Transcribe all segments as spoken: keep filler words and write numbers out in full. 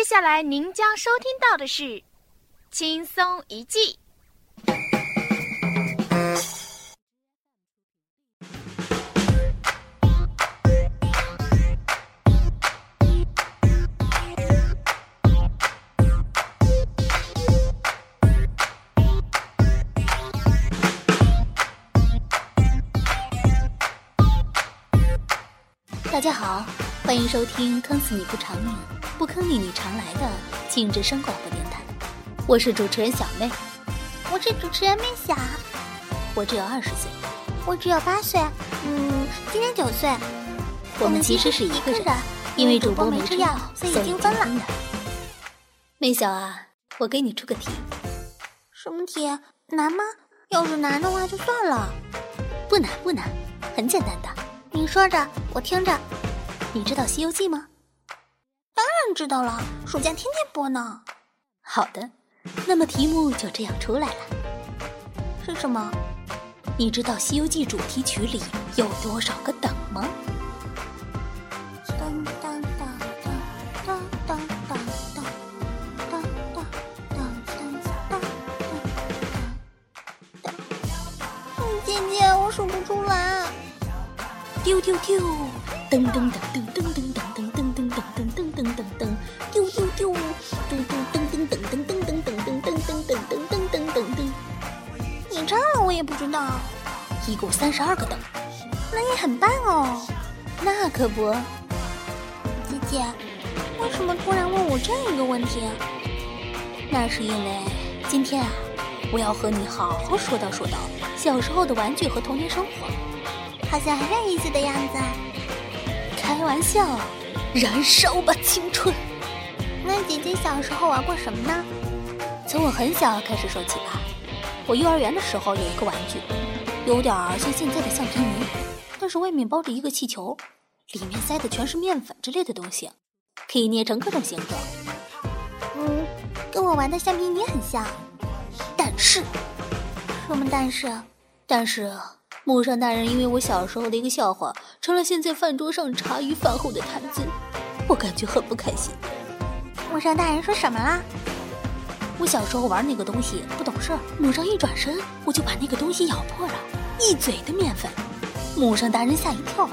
下来您将收听到的是轻松一记。 大家好，欢迎收听坑死你不偿命，不坑你你常来的静之声广播电台。我是主持人小妹。 我是主持人妹小。 我只有二十岁。 我只有八岁。嗯，今年九岁。 我们其实是一个人，因为主播没吃药，所以已经分了。妹小啊，我给你出个题。 什么题？难吗？要是难的话就算了。 不难不难，很简单的。 你说着，我听着。 你知道《西游记》吗？ 当然知道了，暑假天天播呢。 好的，那么题目就这样出来了。 是什么？ 你知道《西游记》主题曲里有多少个等吗？ 当当当当当当当当当当当当当。姐姐，我数不出来。 丢丢丢，噔噔噔噔噔噔噔噔噔噔噔噔噔噔噔，丢丢丢，嘟嘟噔噔噔噔噔噔噔噔噔噔噔噔噔噔噔。 你唱了我也不知道， 一共三十二个等。 那也很棒哦。 那可不。 姐姐，为什么突然问我这一个问题？ 那是因为今天啊，我要和你好好说道说道小时候的玩具和童年生活。 好像很有意思的样子。 开玩笑，燃烧吧青春。 那姐姐小时候玩过什么呢？ 从我很小开始说起吧。我幼儿园的时候有一个玩具，有点像现在的橡皮泥，但是外面包着一个气球，里面塞的全是面粉之类的东西，可以捏成各种形状。 嗯，跟我玩的橡皮泥很像。 但是什么但是但是木上大人因为我小时候的一个笑话，成了现在饭桌上茶余饭后的谈资，我感觉很不开心。 木上大人说什么啦？ 我小时候玩那个东西不懂事，木上一转身，我就把那个东西咬破了，一嘴的面粉。木上大人吓一跳。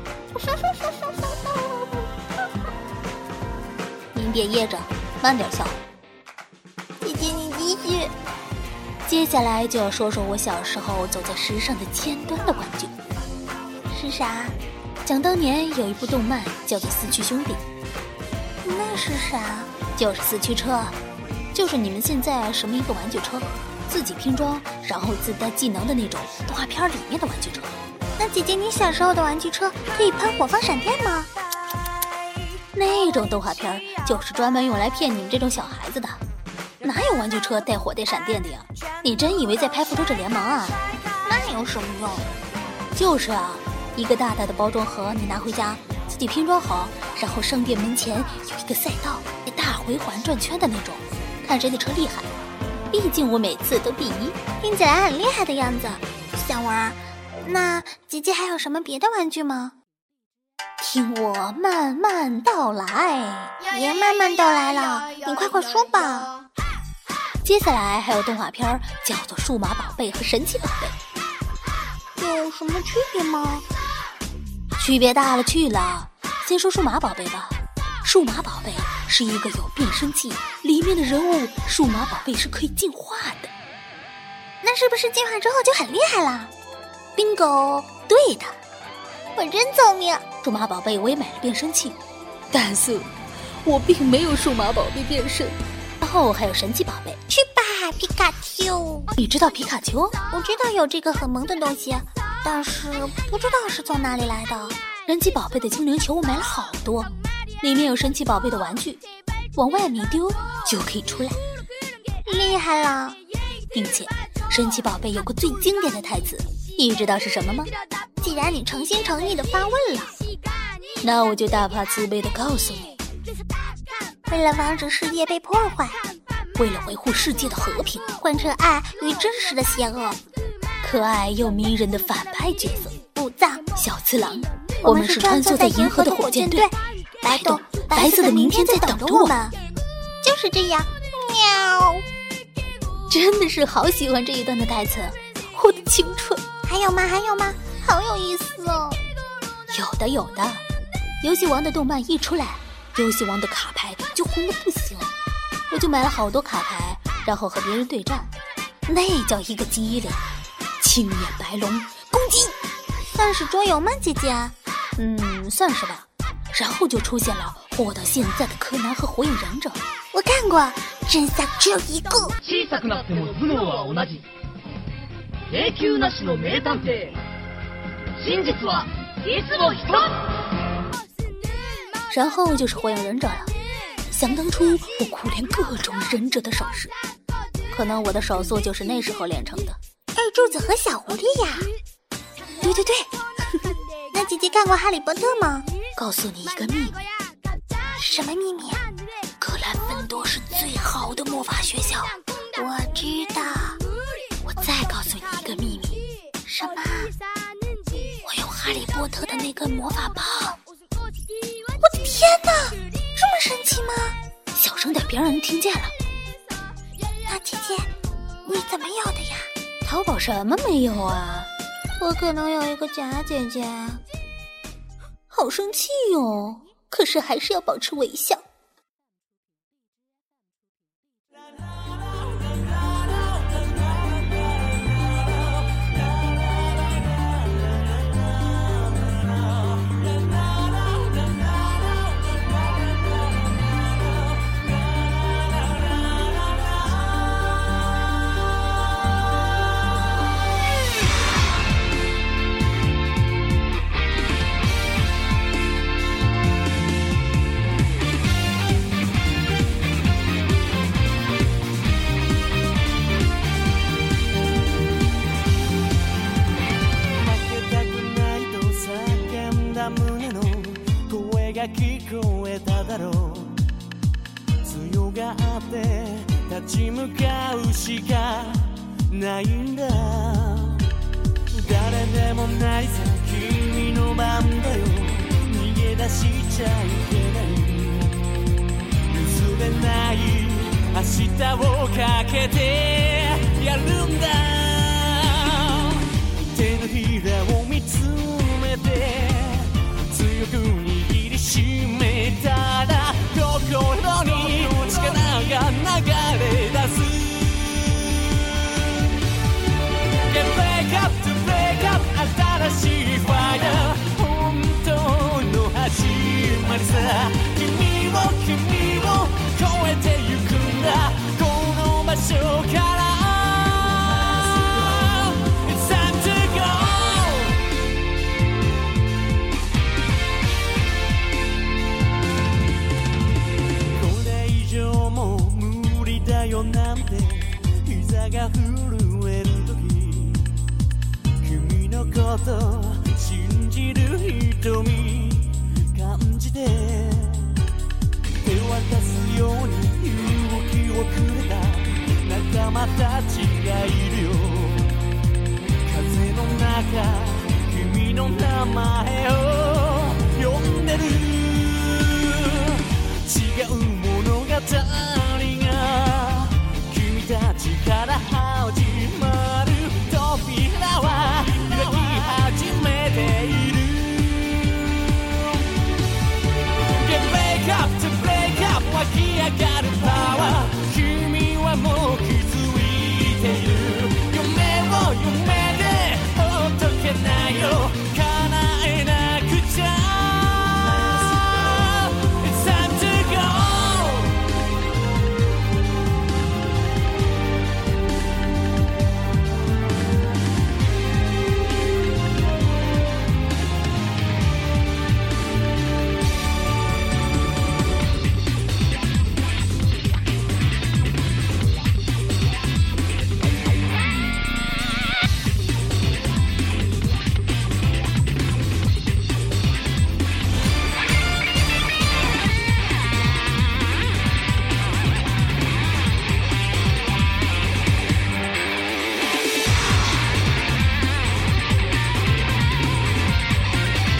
您别噎着，慢点笑。 姐姐你继续。 接下来就要说说我小时候走在时尚的尖端的玩具。 是啥？ 想当年有一部动漫叫做《四驱兄弟》。 那是啥？ 就是四驱车，就是你们现在什么一个玩具车，自己拼装然后自带技能的那种动画片里面的玩具车。 那姐姐你小时候的玩具车可以喷火放闪电吗？ 那种动画片就是专门用来骗你们这种小孩子的。哪有玩具车带火带闪电的呀？你真以为在拍复仇者联盟啊？ 那有什么用？ 就是啊，一个大大的包装盒，你拿回家自己拼装好，然后商店门前有一个赛道，大回环转圈的那种，看谁的车厉害。毕竟我每次都第一。 听起来很厉害的样子，想玩。那姐姐还有什么别的玩具吗？ 听我慢慢道来。 别慢慢道来了，你快快说吧。 接下来还有动画片叫做数码宝贝和神奇宝贝。 有什么区别吗？ 区别大了去了。先说数码宝贝吧。数码宝贝是一个有变声器，里面的人物数码宝贝是可以进化的。 那是不是进化之后就很厉害了？ bingo， 对的。 我真聪明。 数码宝贝我也买了变声器，但是我并没有数码宝贝变身。然后还有神奇宝贝。 去吧，皮卡丘。 你知道皮卡丘？ 我知道有这个很萌的东西，但是不知道是从哪里来的。 神奇宝贝的精灵球我买了好多，里面有神奇宝贝的玩具，往外面丢就可以出来。 厉害了。 并且神奇宝贝有个最经典的台词，你知道是什么吗？ 既然你诚心诚意的发问了， 那我就大发慈悲的告诉你， 为了防止世界被破坏， 为了维护世界的和平， 贯彻爱与真实的邪恶， 可爱又迷人的反派角色武藏小次郎，我们是穿梭在银河的火箭队，白洞白色的明天在等着我们。 就是这样，喵。 真的是好喜欢这一段的台词，我的青春。 还有吗？还有吗？好有意思哦。 有的有的，游戏王的动漫一出来，游戏王的卡牌就红得不行，我就买了好多卡牌，然后和别人对战，那叫一个激烈。青眼白龙攻击， 算是桌游吗，姐姐？ 嗯，算是吧。然后就出现了火到现在的柯南和火影忍者。 我看过，真相只有一个。 小さくなっても頭脳は同じ。永久なしの名探偵。真実はいつも一つ。 然后就是火影忍者了。想当初我苦练各种忍者的手势，可能我的手速就是那时候练成的。 二柱子和小狐狸呀。 对对对。 那姐姐看过《哈利波特》吗？ 告诉你一个秘密。 什么秘密啊？ 格兰芬多是最好的魔法学校。 我知道。 我再告诉你一个秘密。 什么？ 我有哈利波特的那根魔法棒。 我的天哪，这么神奇吗？ 小声点，别让人听见了。 那姐姐，你怎么有的呀？ 淘宝什么没有啊？ 我可能有一个假姐姐。 好生气哟，可是还是要保持微笑。 聞こえただろう強がって立ち向かうしかないんだ誰でもないさ君の番だよ逃げ出しちゃいけない譲れない明日をかけてやるんだ手のひらを見つめて強く握りしめたら心に力が流れ出す Get back up to break up 新しいファイヤー本当の始まりさ君を君を超えてゆくんだこの場所からなんて膝が震える時君のこと信じる瞳感じて手渡すように勇気をくれた仲間たちがいるよ風の中君の名前を呼んでる違う物語が力始まる扉は開き始めている Get back up to break up 湧き上がるパワー君はもう気づいている夢を夢でほっとけないよ叶えなくちゃ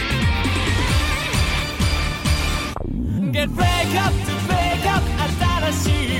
Get break up to break up 新しい